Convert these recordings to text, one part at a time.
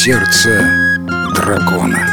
Сердце дракона.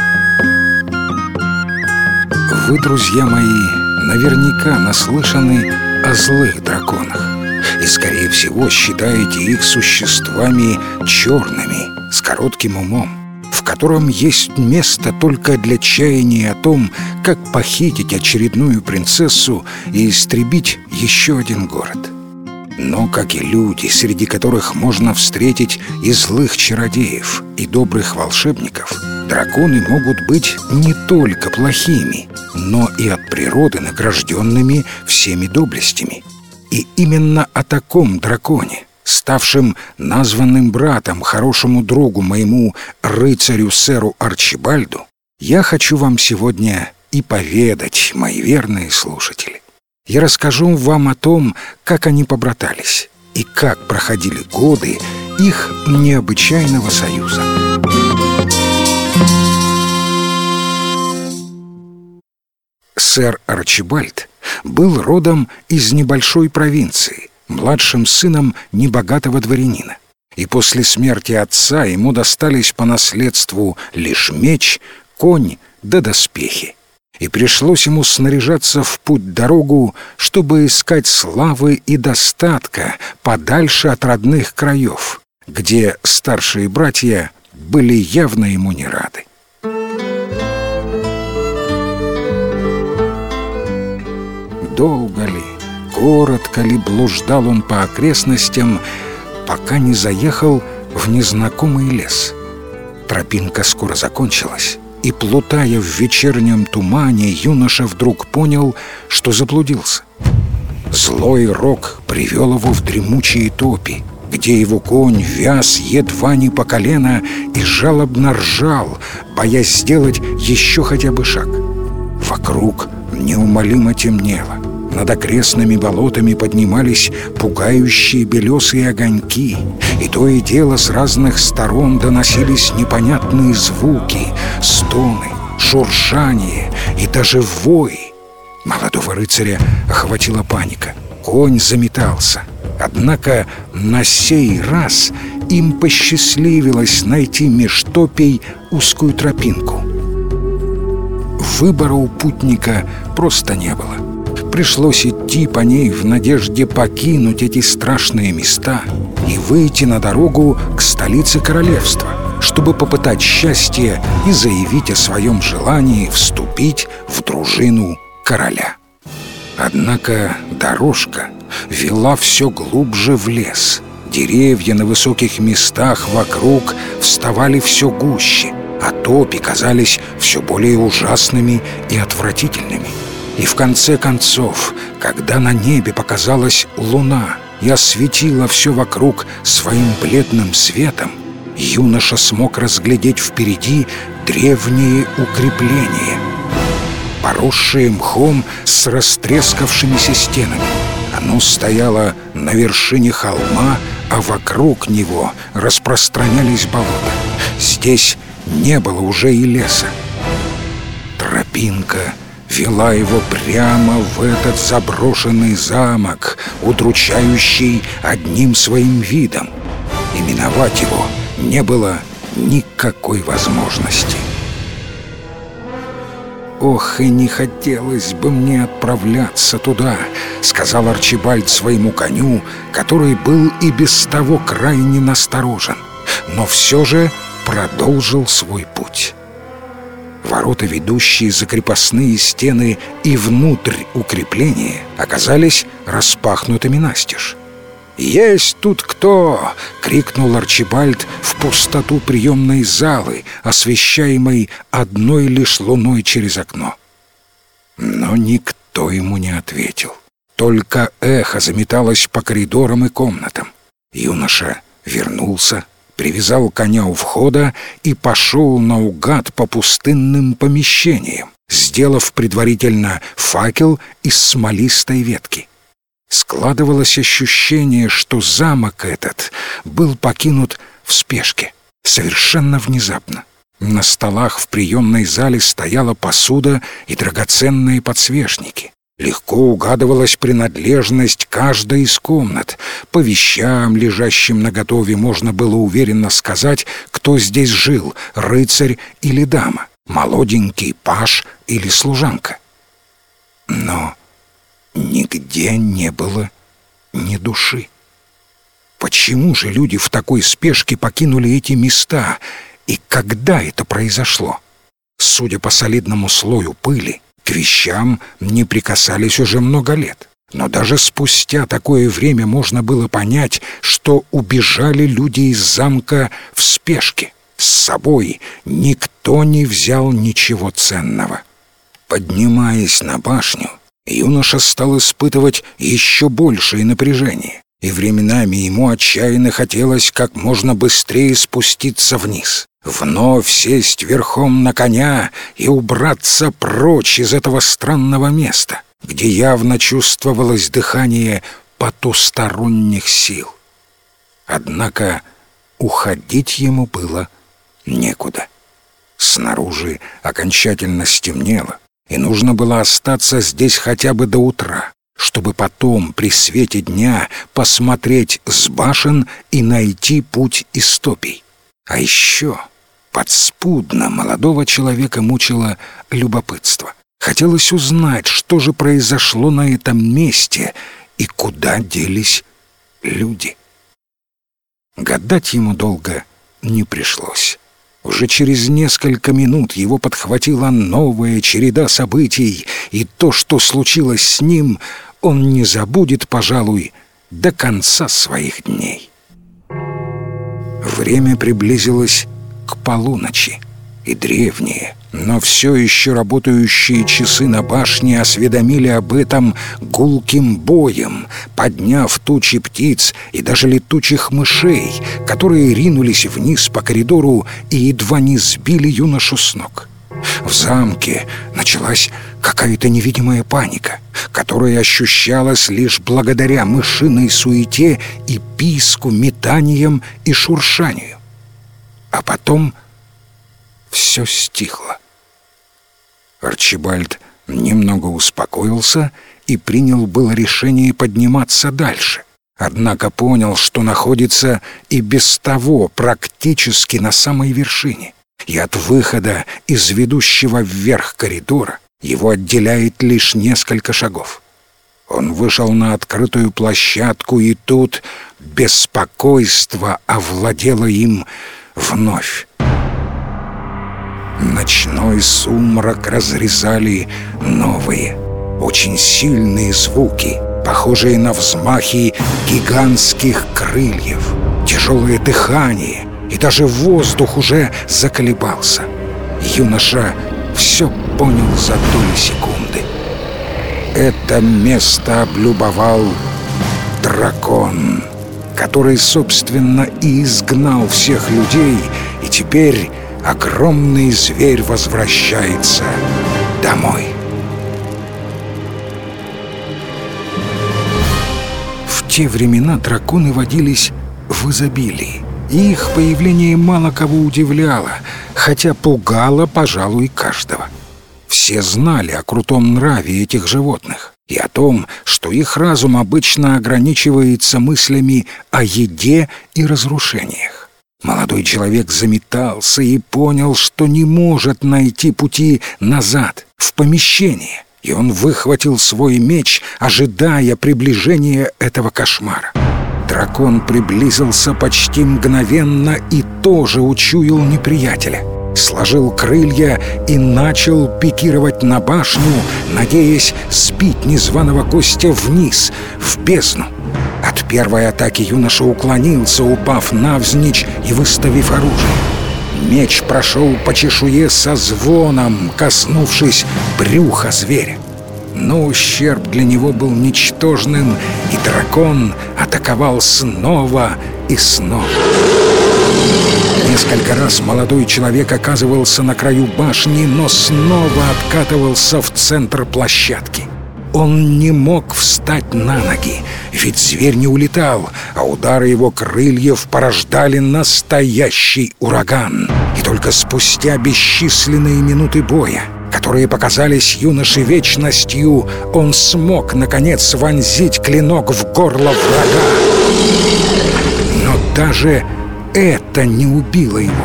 Вы, друзья мои, наверняка наслышаны о злых драконах и, скорее всего, считаете их существами черными, с коротким умом, в котором есть место только для чаяния о том, как похитить очередную принцессу и истребить еще один город. Но, как и люди, среди которых можно встретить и злых чародеев, и добрых волшебников, драконы могут быть не только плохими, но и от природы награжденными всеми доблестями. И именно о таком драконе, ставшем названным братом хорошему другу моему рыцарю сэру Арчибальду, я хочу вам сегодня и поведать, мои верные слушатели. Я расскажу вам о том, как они побратались и как проходили годы их необычайного союза. Сэр Арчибальд был родом из небольшой провинции, младшим сыном небогатого дворянина. И после смерти отца ему достались по наследству лишь меч, конь да доспехи. И пришлось ему снаряжаться в путь-дорогу, чтобы искать славы и достатка подальше от родных краев, где старшие братья были явно ему не рады. Долго ли, коротко ли блуждал он по окрестностям, пока не заехал в незнакомый лес. Тропинка скоро закончилась, и, плутая в вечернем тумане, юноша вдруг понял, что заблудился. Злой рок привел его в дремучие топи, где его конь вяз едва не по колено и жалобно ржал, боясь сделать еще хотя бы шаг. Вокруг неумолимо темнело. Над окрестными болотами поднимались пугающие белесые огоньки, и то и дело с разных сторон доносились непонятные звуки, стоны, шуршание и даже вой. Молодого рыцаря охватила паника. Конь заметался. Однако на сей раз им посчастливилось найти меж топей узкую тропинку. Выбора у путника просто не было. Пришлось идти по ней в надежде покинуть эти страшные места и выйти на дорогу к столице королевства, чтобы попытать счастье и заявить о своем желании вступить в дружину короля. Однако дорожка вела все глубже в лес. Деревья на высоких местах вокруг вставали все гуще, а топи казались все более ужасными и отвратительными. И в конце концов, когда на небе показалась луна и осветила все вокруг своим бледным светом, юноша смог разглядеть впереди древние укрепления, поросшие мхом с растрескавшимися стенами. Оно стояло на вершине холма, а вокруг него распространялись болота. Здесь не было уже и леса. Тропинка вела его прямо в этот заброшенный замок, удручающий одним своим видом. И миновать его не было никакой возможности. «Ох, и не хотелось бы мне отправляться туда», — сказал Арчибальд своему коню, который был и без того крайне насторожен, но все же продолжил свой путь. Ворота, ведущие за крепостные стены и внутрь укрепления, оказались распахнутыми настежь. «Есть тут кто?» — крикнул Арчибальд в пустоту приемной залы, освещаемой одной лишь луной через окно. Но никто ему не ответил. Только эхо заметалось по коридорам и комнатам. Юноша вернулся, привязал коня у входа и пошел наугад по пустынным помещениям, сделав предварительно факел из смолистой ветки. Складывалось ощущение, что замок этот был покинут в спешке, совершенно внезапно. На столах в приемной зале стояла посуда и драгоценные подсвечники. Легко угадывалась принадлежность каждой из комнат. По вещам, лежащим наготове, можно было уверенно сказать, кто кто здесь жил, рыцарь или дама, молоденький паж или служанка. Но нигде не было ни души. Почему же люди в такой спешке покинули эти места, и когда это произошло? Судя по солидному слою пыли, к вещам не прикасались уже много лет. Но даже спустя такое время можно было понять, что убежали люди из замка в спешке. С собой никто не взял ничего ценного. Поднимаясь на башню, юноша стал испытывать еще большее напряжение, и временами ему отчаянно хотелось как можно быстрее спуститься вниз, вновь сесть верхом на коня и убраться прочь из этого странного места, где явно чувствовалось дыхание потусторонних сил. Однако уходить ему было некуда. Снаружи окончательно стемнело, и нужно было остаться здесь хотя бы до утра, чтобы потом при свете дня посмотреть с башен и найти путь из топий. А еще подспудно молодого человека мучило любопытство. Хотелось узнать, что же произошло на этом месте и куда делись люди. Гадать ему долго не пришлось. Уже через несколько минут его подхватила новая череда событий, и то, что случилось с ним, он не забудет, пожалуй, до конца своих дней. Время приблизилось к полуночи, и древние, но все еще работающие часы на башне осведомили об этом гулким боем, подняв тучи птиц и даже летучих мышей, которые ринулись вниз по коридору и едва не сбили юношу с ног. В замке началась какая-то невидимая паника, которая ощущалась лишь благодаря мышиной суете и писку, метаниям и шуршанию. А потом все стихло. Арчибальд немного успокоился и принял было решение подниматься дальше, однако понял, что находится и без того практически на самой вершине, и от выхода из ведущего вверх коридора его отделяет лишь несколько шагов. Он вышел на открытую площадку, и тут беспокойство овладело им вновь. Ночной сумрак разрезали новые, очень сильные звуки, похожие на взмахи гигантских крыльев, тяжелое дыхание, и даже воздух уже заколебался. Юноша все понял за доли секунды. Это место облюбовал дракон, который, собственно, и изгнал всех людей, и теперь огромный зверь возвращается домой. В те времена драконы водились в изобилии, и их появление мало кого удивляло, хотя пугало, пожалуй, каждого. Все знали о крутом нраве этих животных и о том, что их разум обычно ограничивается мыслями о еде и разрушениях. Молодой человек заметался и понял, что не может найти пути назад, в помещение, и он выхватил свой меч, ожидая приближения этого кошмара. Дракон приблизился почти мгновенно и тоже учуял неприятеля. Сложил крылья и начал пикировать на башню, надеясь сбить незваного гостя вниз, в бездну. От первой атаки юноша уклонился, упав навзничь и выставив оружие. Меч прошел по чешуе со звоном, коснувшись брюха зверя. Но ущерб для него был ничтожным, и дракон атаковал снова и снова. Несколько раз молодой человек оказывался на краю башни, но снова откатывался в центр площадки. Он не мог встать на ноги, ведь зверь не улетал, а удары его крыльев порождали настоящий ураган. И только спустя бесчисленные минуты боя, которые показались юноше вечностью, он смог, наконец, вонзить клинок в горло врага. Но даже это не убило его.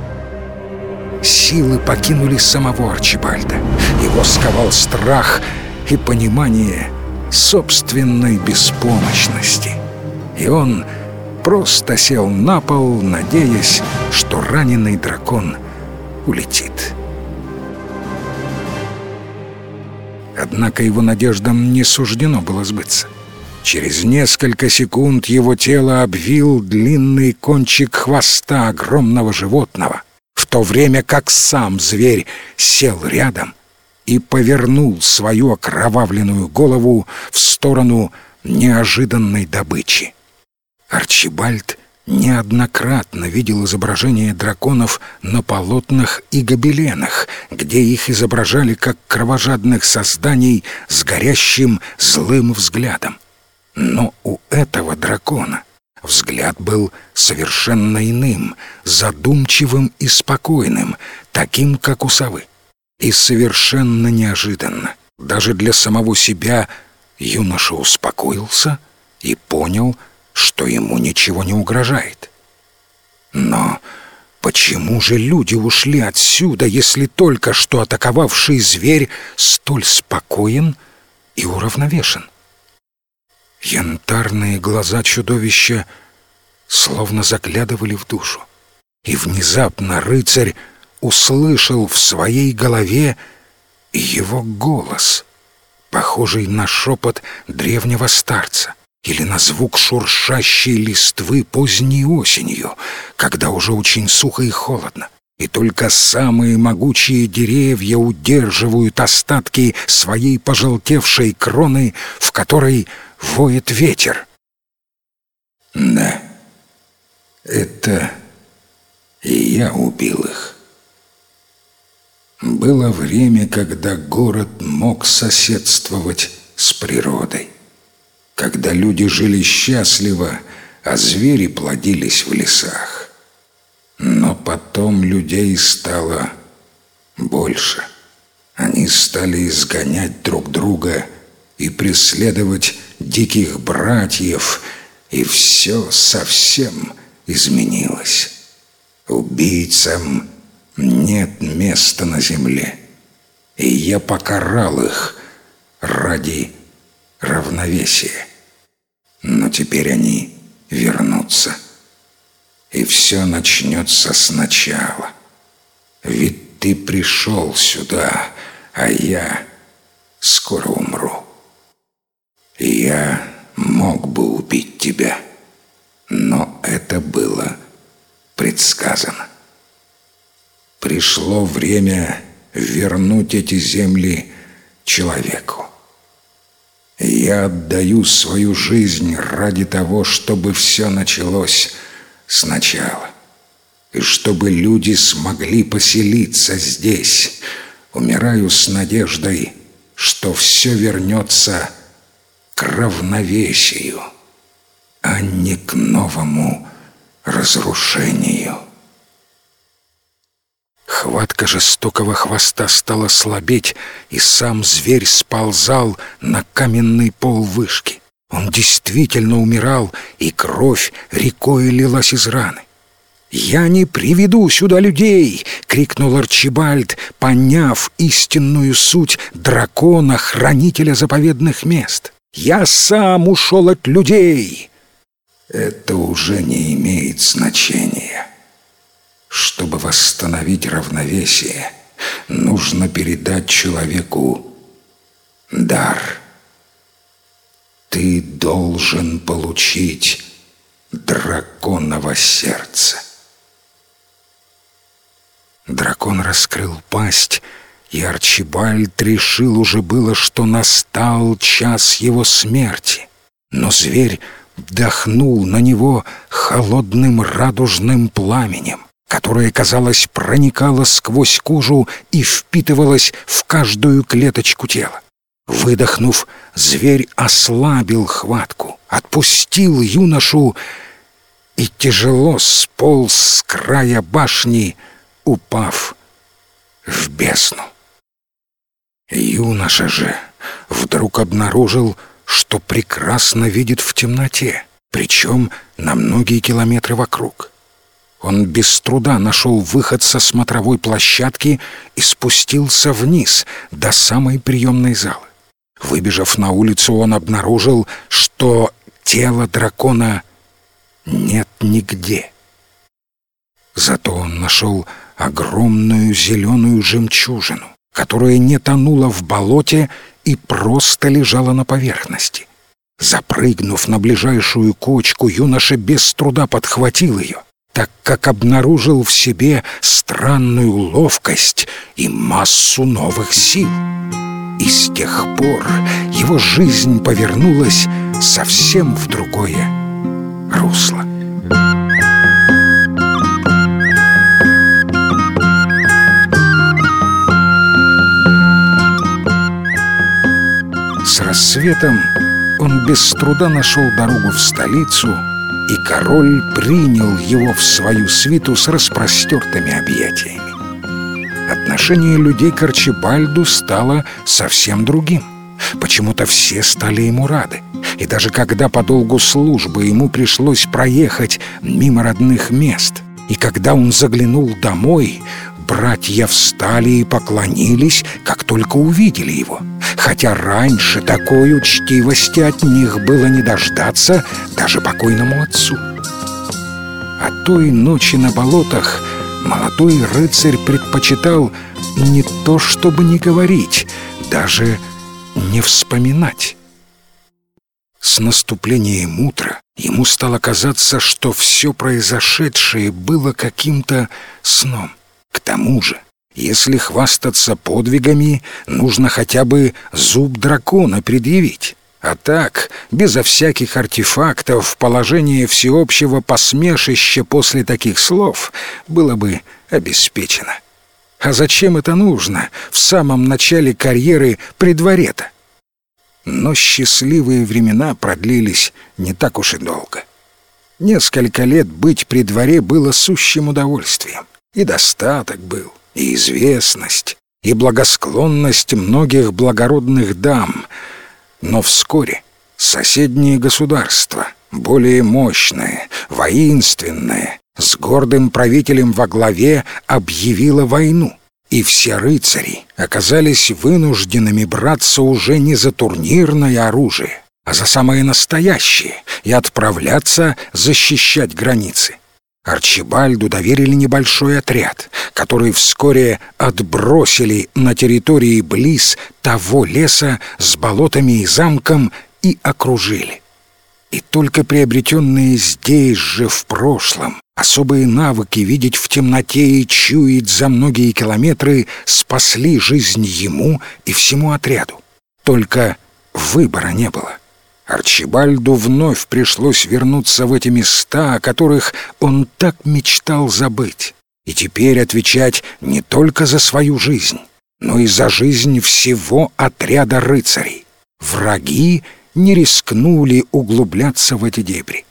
Силы покинули самого Арчибальда. Его сковал страх и понимание собственной беспомощности. И он просто сел на пол, надеясь, что раненый дракон улетит. Однако его надеждам не суждено было сбыться. Через несколько секунд его тело обвил длинный кончик хвоста огромного животного, в то время как сам зверь сел рядом и повернул свою окровавленную голову в сторону неожиданной добычи. Арчибальд неоднократно видел изображения драконов на полотнах и гобеленах, где их изображали как кровожадных созданий с горящим злым взглядом. Но у этого дракона взгляд был совершенно иным, задумчивым и спокойным, таким, как у совы. И совершенно неожиданно, даже для самого себя, юноша успокоился и понял, что ему ничего не угрожает. Но почему же люди ушли отсюда, если только что атаковавший зверь столь спокоен и уравновешен? Янтарные глаза чудовища словно заглядывали в душу, и внезапно рыцарь услышал в своей голове его голос, похожий на шепот древнего старца или на звук шуршащей листвы поздней осенью, когда уже очень сухо и холодно, и только самые могучие деревья удерживают остатки своей пожелтевшей кроны, в которой воет ветер. Да, это и я убил их. Было время, когда город мог соседствовать с природой, когда люди жили счастливо, а звери плодились в лесах. Но потом людей стало больше. Они стали изгонять друг друга и преследовать диких братьев, и все совсем изменилось. Убийцам нет места на земле, и я покарал их ради равновесия. Но теперь они вернутся, и все начнется сначала. Ведь ты пришел сюда, а я скоро умру. Я мог бы убить тебя, но это было предсказано. Пришло время вернуть эти земли человеку. Я отдаю свою жизнь ради того, чтобы все началось сначала, и чтобы люди смогли поселиться здесь. Умираю с надеждой, что все вернется к равновесию, а не к новому разрушению. Хватка жестокого хвоста стала слабеть, и сам зверь сползал на каменный пол вышки. Он действительно умирал, и кровь рекой лилась из раны. «Я не приведу сюда людей!» — крикнул Арчибальд, поняв истинную суть дракона, хранителя заповедных мест. «Я сам ушел от людей!» Это уже не имеет значения. Чтобы восстановить равновесие, нужно передать человеку дар. Ты должен получить драконово сердце. Дракон раскрыл пасть, и Арчибальд решил уже было, что настал час его смерти. Но зверь вдохнул на него холодным радужным пламенем, которое, казалось, проникало сквозь кожу и впитывалось в каждую клеточку тела. Выдохнув, зверь ослабил хватку, отпустил юношу и тяжело сполз с края башни, упав в бездну. Юноша же вдруг обнаружил, что прекрасно видит в темноте, причем на многие километры вокруг. Он без труда нашел выход со смотровой площадки и спустился вниз до самой приемной залы. Выбежав на улицу, он обнаружил, что тела дракона нет нигде. Зато он нашел огромную зеленую жемчужину, которая не тонула в болоте и просто лежала на поверхности. Запрыгнув на ближайшую кочку, юноша без труда подхватил ее, так как обнаружил в себе странную ловкость и массу новых сил. И с тех пор его жизнь повернулась совсем в другое русло. С рассветом он без труда нашел дорогу в столицу, и король принял его в свою свиту с распростертыми объятиями. Отношение людей к Арчибальду стало совсем другим. Почему-то все стали ему рады. И даже когда по долгу службы ему пришлось проехать мимо родных мест, и когда он заглянул домой, братья встали и поклонились, как только увидели его, хотя раньше такой учтивости от них было не дождаться даже покойному отцу. О той ночи на болотах молодой рыцарь предпочитал не то чтобы не говорить, даже не вспоминать. С наступлением утра ему стало казаться, что все произошедшее было каким-то сном. К тому же, если хвастаться подвигами, нужно хотя бы зуб дракона предъявить. А так, безо всяких артефактов, положение всеобщего посмешища после таких слов было бы обеспечено. А зачем это нужно в самом начале карьеры при дворе-то? Но счастливые времена продлились не так уж и долго. Несколько лет быть при дворе было сущим удовольствием. И достаток был, и известность, и благосклонность многих благородных дам. Но вскоре соседние государства, более мощные, воинственные, с гордым правителем во главе, объявило войну, и все рыцари оказались вынужденными браться уже не за турнирное оружие, а за самое настоящее и отправляться защищать границы. Арчибальду доверили небольшой отряд, который вскоре отбросили на территории близ того леса с болотами и замком и окружили. И только приобретенные здесь же в прошлом особые навыки видеть в темноте и чуять за многие километры спасли жизнь ему и всему отряду. Только выбора не было. Арчибальду вновь пришлось вернуться в эти места, о которых он так мечтал забыть, и теперь отвечать не только за свою жизнь, но и за жизнь всего отряда рыцарей. Враги не рискнули углубляться в эти дебри.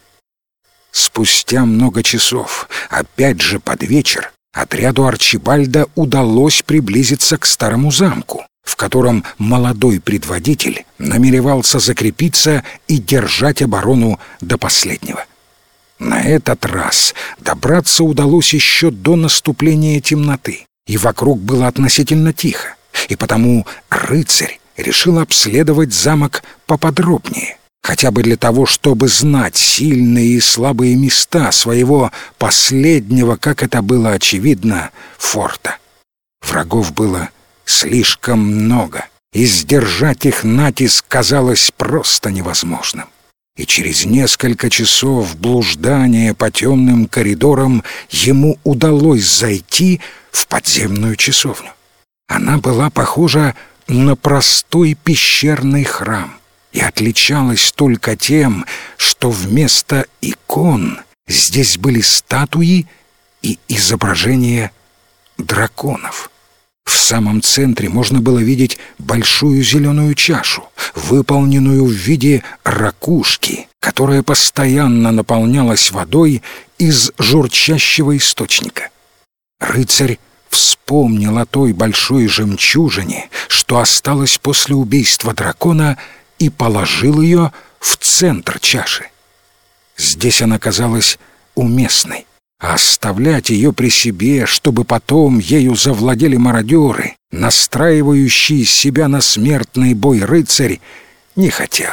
Спустя много часов, опять же под вечер, отряду Арчибальда удалось приблизиться к старому замку, в котором молодой предводитель намеревался закрепиться и держать оборону до последнего. На этот раз добраться удалось еще до наступления темноты, и вокруг было относительно тихо, и потому рыцарь решил обследовать замок поподробнее, хотя бы для того, чтобы знать сильные и слабые места своего последнего, как это было очевидно, форта. Врагов было слишком много, и сдержать их натиск казалось просто невозможным. И через несколько часов блуждания по темным коридорам ему удалось зайти в подземную часовню. Она была похожа на простой пещерный храм и отличалась только тем, что вместо икон здесь были статуи и изображения драконов. В самом центре можно было видеть большую зеленую чашу, выполненную в виде ракушки, которая постоянно наполнялась водой из журчащего источника. Рыцарь вспомнил о той большой жемчужине, что осталось после убийства дракона, и положил ее в центр чаши. Здесь она казалась уместной, А оставлять ее при себе, чтобы потом ею завладели мародеры, настраивающие себя на смертный бой рыцарь, не хотел.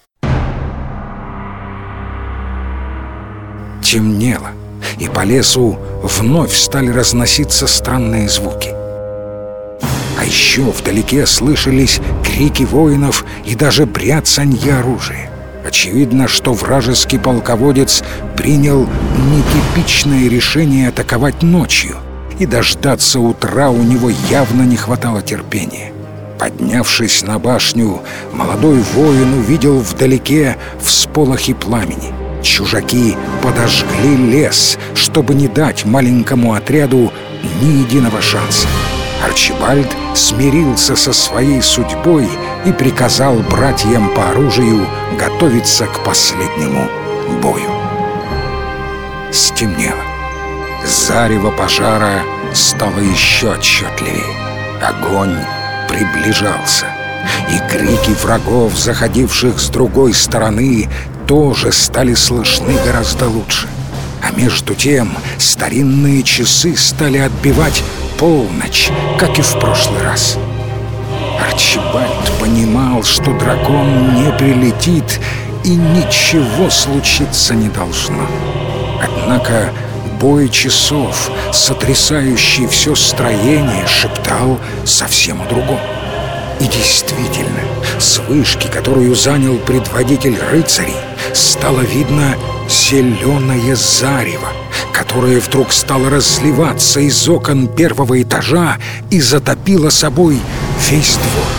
Темнело, и по лесу вновь стали разноситься странные звуки. А еще вдалеке слышались крики воинов и даже бряцанье оружия. Очевидно, что вражеский полководец принял нетипичное решение атаковать ночью, и дождаться утра у него явно не хватало терпения. Поднявшись на башню, молодой воин увидел вдалеке всполохи пламени. Чужаки подожгли лес, чтобы не дать маленькому отряду ни единого шанса. Арчибальд смирился со своей судьбой и приказал братьям по оружию готовиться к последнему бою. Стемнело. Зарево пожара стало еще отчетливее. Огонь приближался, и крики врагов, заходивших с другой стороны, тоже стали слышны гораздо лучше. А между тем старинные часы стали отбивать полночь, как и в прошлый раз. Арчибальд понимал, что дракон не прилетит и ничего случиться не должно. Однако бой часов, сотрясающий все строение, шептал совсем о другом. И действительно, с вышки, которую занял предводитель рыцарей, стало видно зеленое зарево, которое вдруг стало разливаться из окон первого этажа и затопило собой весь двор.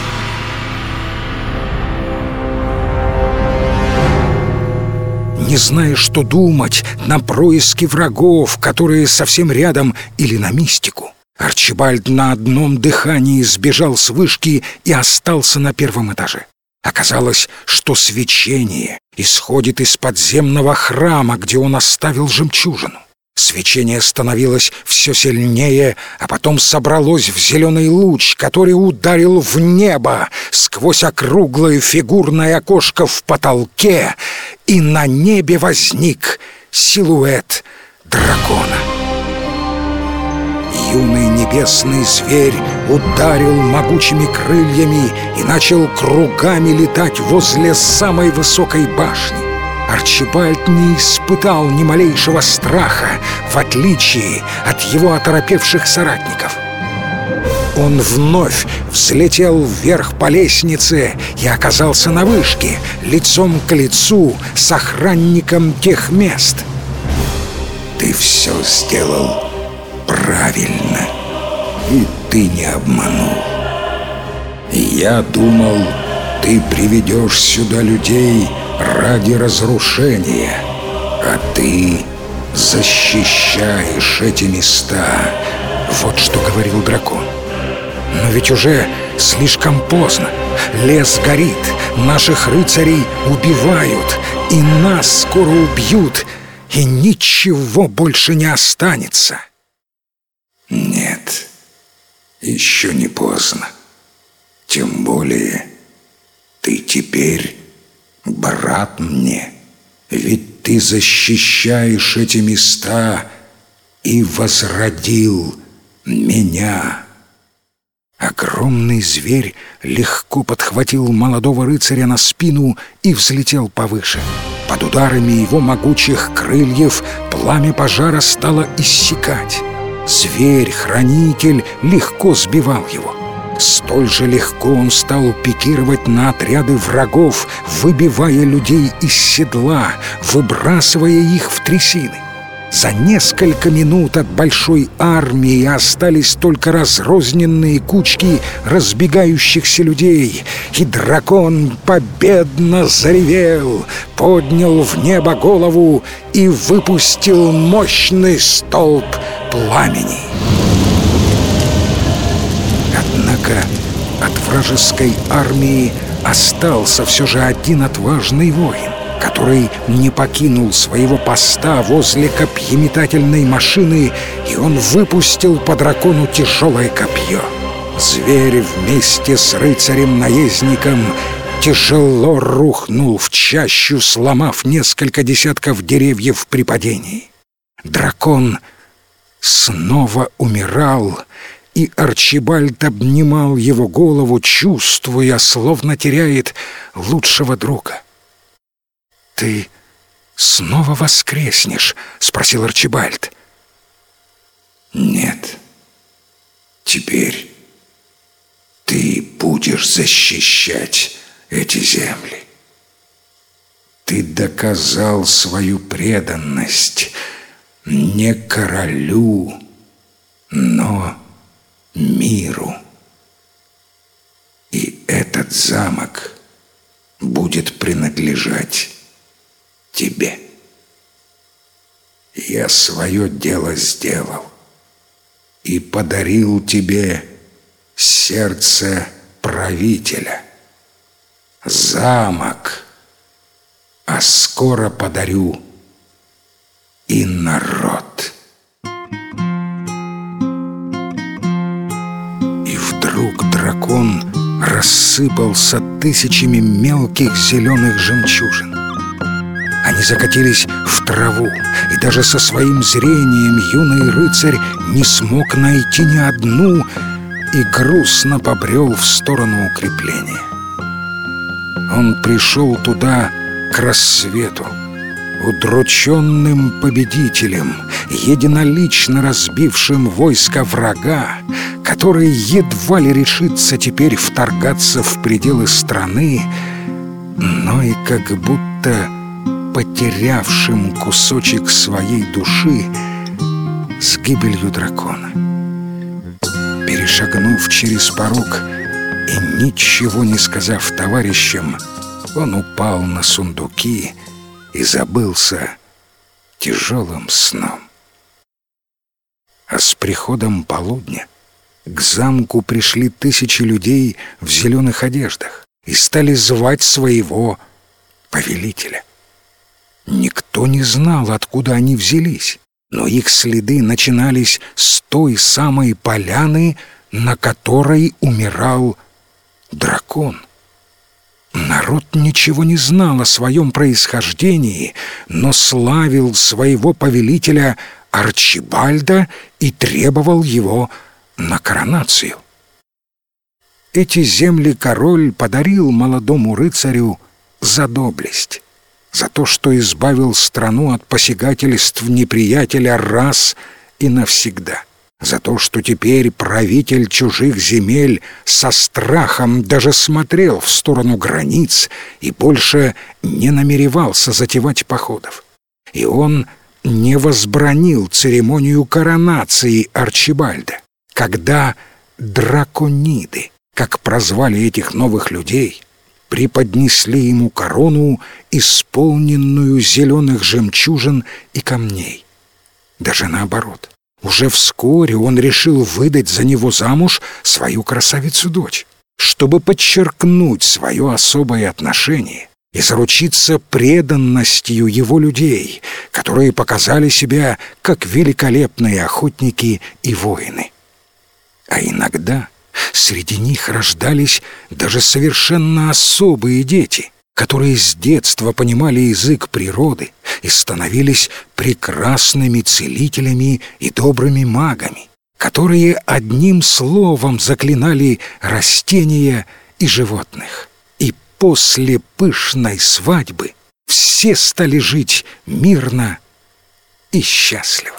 Не зная, что думать, на происки врагов, которые совсем рядом, или на мистику, Арчибальд на одном дыхании сбежал с вышки и остался на первом этаже. Оказалось, что свечение исходит из подземного храма, где он оставил жемчужину. Свечение становилось все сильнее, а потом собралось в зеленый луч, который ударил в небо сквозь округлое фигурное окошко в потолке, и на небе возник силуэт дракона. Юный небесный зверь ударил могучими крыльями и начал кругами летать возле самой высокой башни. Арчибальд не испытал ни малейшего страха, в отличие от его оторопевших соратников. Он вновь взлетел вверх по лестнице и оказался на вышке, лицом к лицу с охранником тех мест. «Ты все сделал правильно, и ты не обманул. Я думал, ты приведешь сюда людей ради разрушения, а ты защищаешь эти места». Вот что говорил дракон. Но ведь уже слишком поздно. Лес горит, наших рыцарей убивают, и нас скоро убьют, и ничего больше не останется. Нет, еще не поздно. Тем более ты теперь брат мне, ведь ты защищаешь эти места и возродил меня. Огромный зверь легко подхватил молодого рыцаря на спину и взлетел повыше. Под ударами его могучих крыльев пламя пожара стало иссякать. Зверь-хранитель легко сбивал его. Столь же легко он стал пикировать на отряды врагов, выбивая людей из седла, выбрасывая их в трясины. За несколько минут от большой армии остались только разрозненные кучки разбегающихся людей, и дракон победно заревел, поднял в небо голову и выпустил мощный столб пламени. Однако от вражеской армии остался все же один отважный воин, который не покинул своего поста возле копьеметательной машины, и он выпустил по дракону тяжелое копье. Зверь вместе с рыцарем-наездником тяжело рухнул в чащу, сломав несколько десятков деревьев при падении. дракон снова умирал, и Арчибальд обнимал его голову, чувствуя, словно теряет лучшего друга. «Ты снова воскреснешь?» — спросил Арчибальд. «Нет, теперь ты будешь защищать эти земли. Ты доказал свою преданность не королю, но миру. И этот замок будет принадлежать тебе. Я свое дело сделал и подарил тебе сердце правителя, замок, а скоро подарю и народ». И вдруг дракон рассыпался тысячами мелких зеленых жемчужин. Они закатились в траву, и даже со своим зрением юный рыцарь не смог найти ни одну и грустно побрел в сторону укрепления. Он пришел туда к рассвету, удрученным победителем, единолично разбившим войско врага, который едва ли решится теперь вторгаться в пределы страны, но и как будто потерявшим кусочек своей души с гибелью дракона. Перешагнув через порог и ничего не сказав товарищам, он упал на сундуки и забылся тяжелым сном. А с приходом полудня к замку пришли тысячи людей в зеленых одеждах и стали звать своего повелителя. Никто не знал, откуда они взялись, но их следы начинались с той самой поляны, на которой умирал дракон. Народ ничего не знал о своем происхождении, но славил своего повелителя Арчибальда и требовал его на коронацию. Эти земли король подарил молодому рыцарю за доблесть, за то, что избавил страну от посягательств неприятеля раз и навсегда, за то, что теперь правитель чужих земель со страхом даже смотрел в сторону границ и больше не намеревался затевать походов. И он не возбранил церемонию коронации Арчибальда, когда дракониды, как прозвали этих новых людей, преподнесли ему корону, исполненную зеленых жемчужин и камней. Даже наоборот, уже вскоре он решил выдать за него замуж свою красавицу-дочь, чтобы подчеркнуть свое особое отношение и заручиться преданностью его людей, которые показали себя как великолепные охотники и воины. А иногда среди них рождались даже совершенно особые дети, которые с детства понимали язык природы и становились прекрасными целителями и добрыми магами, которые одним словом заклинали растения и животных. И после пышной свадьбы все стали жить мирно и счастливо.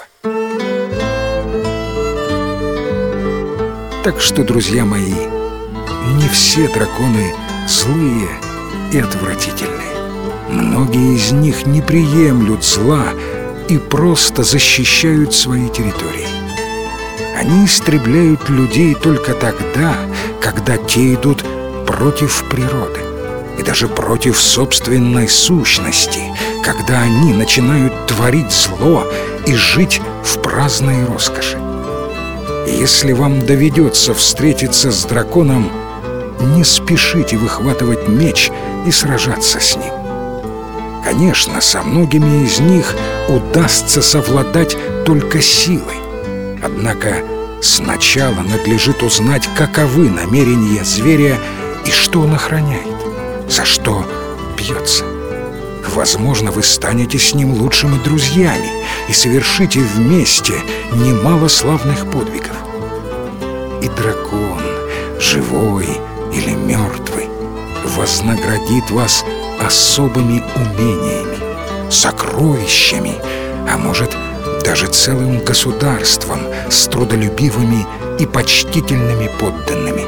Так что, друзья мои, не все драконы злые и отвратительные. Многие из них не приемлют зла и просто защищают свои территории. Они истребляют людей только тогда, когда те идут против природы и даже против собственной сущности, когда они начинают творить зло и жить в праздной роскоши. Если вам доведется встретиться с драконом, не спешите выхватывать меч и сражаться с ним. Конечно, со многими из них удастся совладать только силой. Однако сначала надлежит узнать, каковы намерения зверя и что он охраняет, за что бьется. Возможно, вы станете с ним лучшими друзьями, и совершите вместе немало славных подвигов. И дракон, живой или мертвый, вознаградит вас особыми умениями, сокровищами, а может, даже целым государством с трудолюбивыми и почтительными подданными.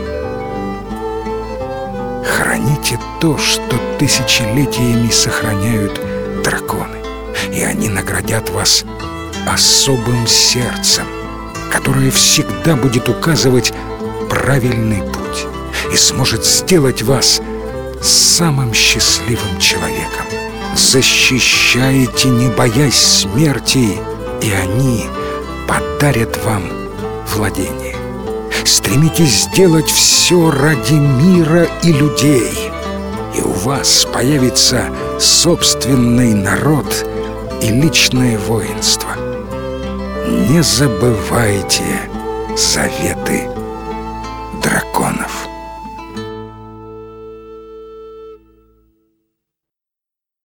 Храните то, что тысячелетиями сохраняют драконы, и они наградят вас особым сердцем, которое всегда будет указывать правильный путь и сможет сделать вас самым счастливым человеком. Защищайте, не боясь смерти, и они подарят вам владение. Стремитесь сделать все ради мира и людей, и у вас появится собственный народ и личное воинство. Не забывайте заветы